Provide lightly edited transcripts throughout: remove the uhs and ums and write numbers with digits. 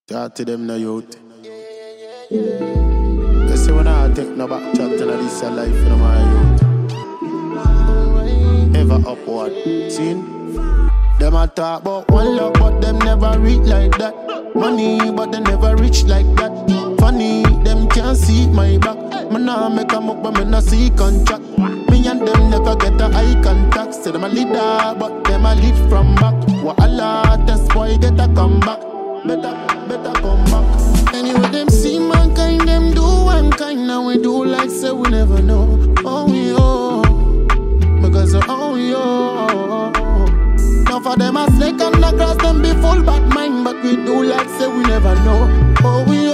Talk to them no youth. They say when I take no back chat and this a life in my youth. Ever upward, seen? Them a talk about one love but them never reach like that. Money but they never reach like that. Funny, them can't see my back. Me nah make a muck but me nah see contract. Me and them never get a eye contact. Say them a leader but them a lead from back. What Allah, that's why get a comeback. Better come back. Anyway, them see mankind, them do one kind. Now we do like say we never know. Oh, we because oh, we now for them a snake on the grass, them be full bad mind. But we do like say we never know. Oh, we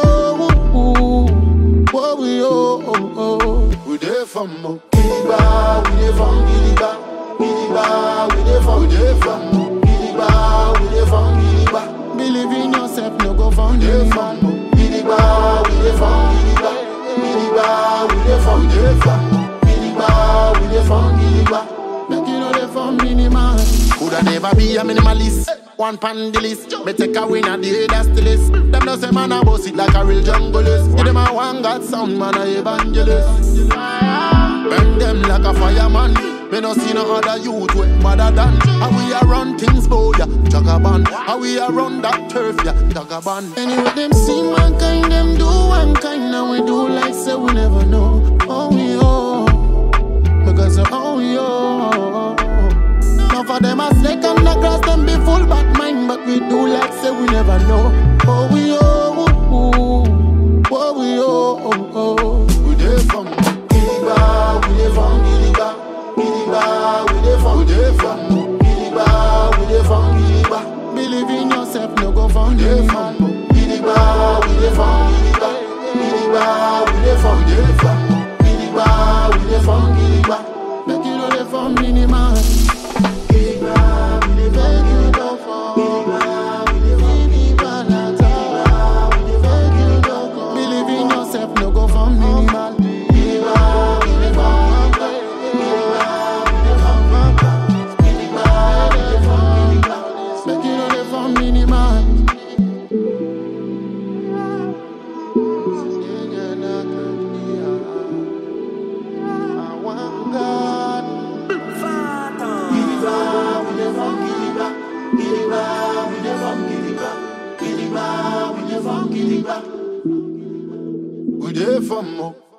we there from Gidigba, we there from Gidigba. Gidigba, we there from Gidigba, we there from Gidigba. Believe in yourself, no go from there from Gidigba, we there from Gidigba. Gidigba, we there from Gidigba. Gidigba, we there from Gidigba. Make you know they from minimal. Coulda never be a minimalist. One pan the list. Me take a win at the that's the list. Them no say man a boss it like a real junglist. Give them a one God sound man a evangelist. Burn them like a fireman. Me no see no other youth way better than. How we a run things boy ya Jagaban. How we a run that turf ya Jagaban. Anyway them see mankind them do one kind. Now we do like say we never know. Oh we because oh we now for them a snake on the grass, them be full bad mind. But we do like say we never know. Oh we we there from Gidigba, we there from Gidigba. Gidigba, we there from Gidigba, we there from Gidigba. Believe in yourself, no go from there from Gidigba, we there from Gidigba. Gidigba, we there from Gidigba. Gidigba, we there from Gidigba. Make you know they from minimal. We there from